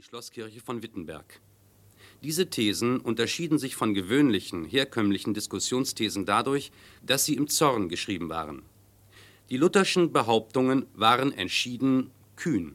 die Schlosskirche von Wittenberg. Diese Thesen unterschieden sich von gewöhnlichen, herkömmlichen Diskussionsthesen dadurch, dass sie im Zorn geschrieben waren. Die lutherschen Behauptungen waren entschieden kühn.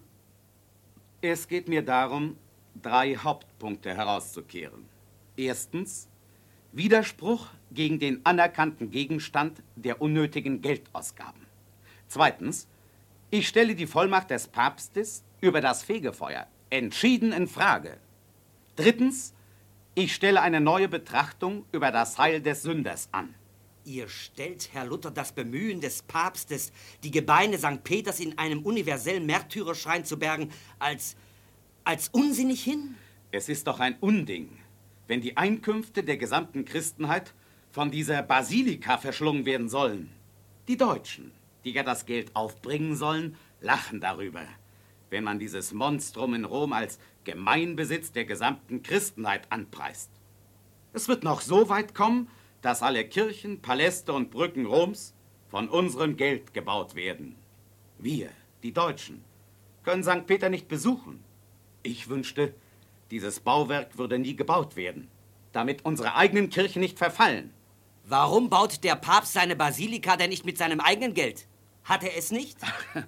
Es geht mir darum, 3 Hauptpunkte herauszukehren. Erstens, Widerspruch gegen den anerkannten Gegenstand der unnötigen Geldausgaben. Zweitens, ich stelle die Vollmacht des Papstes über das Fegefeuer entschieden in Frage. Drittens, ich stelle eine neue Betrachtung über das Heil des Sünders an. Ihr stellt, Herr Luther, das Bemühen des Papstes, die Gebeine St. Peters in einem universellen Märtyrerschrein zu bergen, als unsinnig hin? Es ist doch ein Unding, wenn die Einkünfte der gesamten Christenheit von dieser Basilika verschlungen werden sollen. Die Deutschen, die ja das Geld aufbringen sollen, lachen darüber, wenn man dieses Monstrum in Rom als Gemeinbesitz der gesamten Christenheit anpreist. Es wird noch so weit kommen, dass alle Kirchen, Paläste und Brücken Roms von unserem Geld gebaut werden. Wir, die Deutschen, können St. Peter nicht besuchen. Ich wünschte, dieses Bauwerk würde nie gebaut werden, damit unsere eigenen Kirchen nicht verfallen. Warum baut der Papst seine Basilika denn nicht mit seinem eigenen Geld? Hat er es nicht?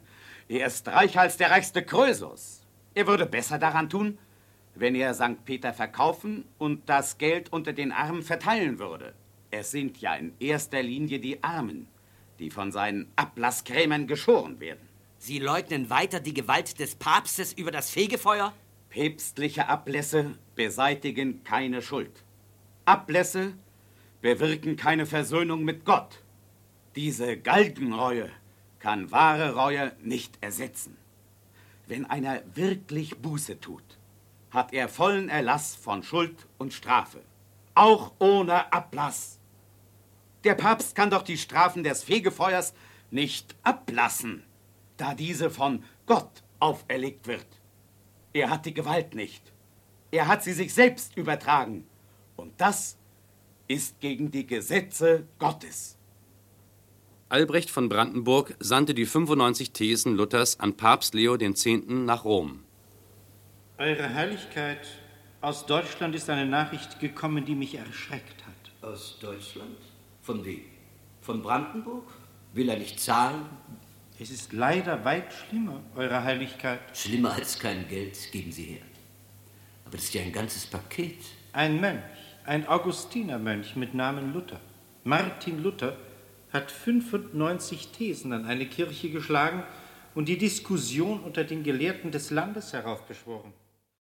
Er ist reicher als der reichste Krösus. Er würde besser daran tun, wenn er St. Peter verkaufen und das Geld unter den Armen verteilen würde. Es sind ja in erster Linie die Armen, die von seinen Ablasskrämern geschoren werden. Sie leugnen weiter die Gewalt des Papstes über das Fegefeuer? Päpstliche Ablässe beseitigen keine Schuld. Ablässe bewirken keine Versöhnung mit Gott. Diese Galgenreue kann wahre Reue nicht ersetzen. Wenn einer wirklich Buße tut, hat er vollen Erlass von Schuld und Strafe, auch ohne Ablass. Der Papst kann doch die Strafen des Fegefeuers nicht ablassen, da diese von Gott auferlegt wird. Er hat die Gewalt nicht. Er hat sie sich selbst übertragen. Und das ist gegen die Gesetze Gottes. Albrecht von Brandenburg sandte die 95 Thesen Luthers an Papst Leo X. nach Rom. Eure Heiligkeit, aus Deutschland ist eine Nachricht gekommen, die mich erschreckt hat. Aus Deutschland? Von wem? Von Brandenburg? Will er nicht zahlen? Es ist leider weit schlimmer, Eure Heiligkeit. Schlimmer als kein Geld, geben Sie her. Aber das ist ja ein ganzes Paket. Ein Mönch, ein Augustinermönch mit Namen Luther, Martin Luther, hat 95 Thesen an eine Kirche geschlagen und die Diskussion unter den Gelehrten des Landes heraufbeschworen.